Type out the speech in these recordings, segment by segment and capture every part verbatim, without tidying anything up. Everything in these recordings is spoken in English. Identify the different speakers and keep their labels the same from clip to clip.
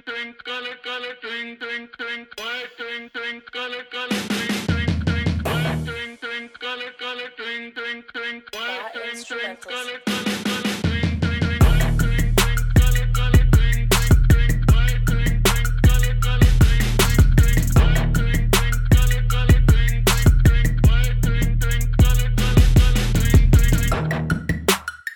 Speaker 1: color, color, twink, twink, twink, white, twink, twink, color, color, twink, twink, twink, white, twink, twink, color, color, twink, twink, twink, white, twink, twink, color, color, color, twink, twink, white, twink, twink, color, color, twink, twink, twink, white, twink, twink, color, color, twink, twink, twink, white, twink, twink, color, color, twink, twink, twink, white, twink, twink, color, color, color, twink, twink.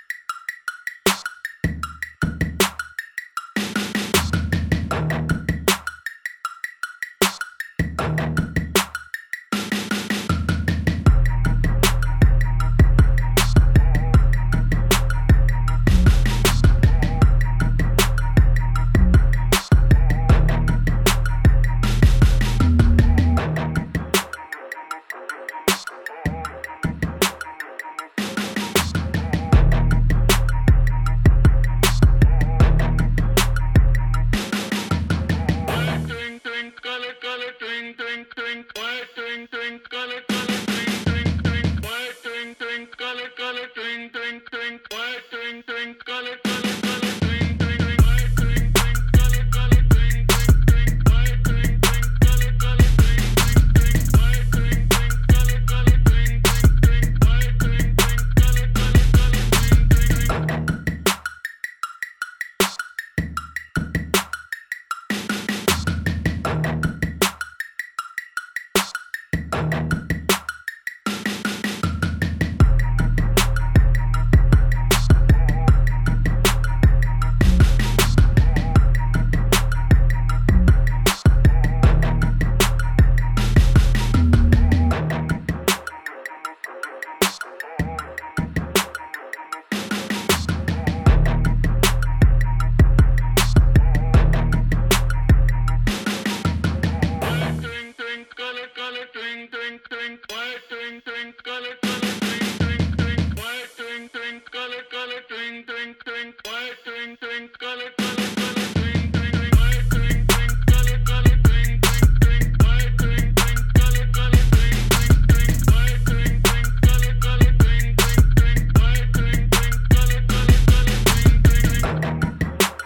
Speaker 1: Color, color, twink, twink, twink, white, twink, twink, color, color, twink, twink, twink, white, twink, twink, color, color, twink, twink, twink, white, twink, twink, color, color, color, twink, twink, white, twink, twink, color, color, twink, twink, twink, white, twink, twink, color, color, twink, twink, twink, white, twink, twink, color, color, twink, twink, twink, white, twink, twink, color, color, color, twink, twink. Color, color, twink, twink, twink, white, twink, twink, color, color, twink, twink, twink, white, twink, twink, color, color, twink, twink, twink, white, twink, twink, color, color, color, twink, twink, white, twink, twink, color, color, twink, twink, twink, white, twink, twink, color, color, twink, twink, twink, white, twink, twink, color, color, twink, twink, twink, white, twink, twink, color, color, color, twink, twink.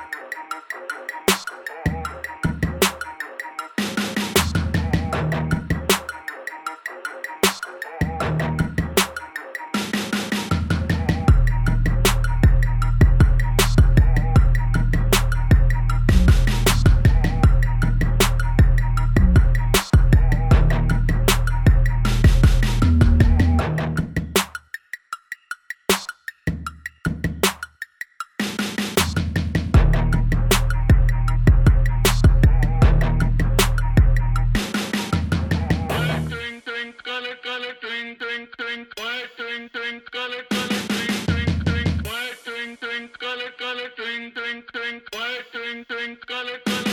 Speaker 1: Color, color, twink, twink, twink, white, twink, twink, color, color, twink, twink, twink, white, twink, twink, color, color, twink, twink, twink, white, twink, twink, color, color.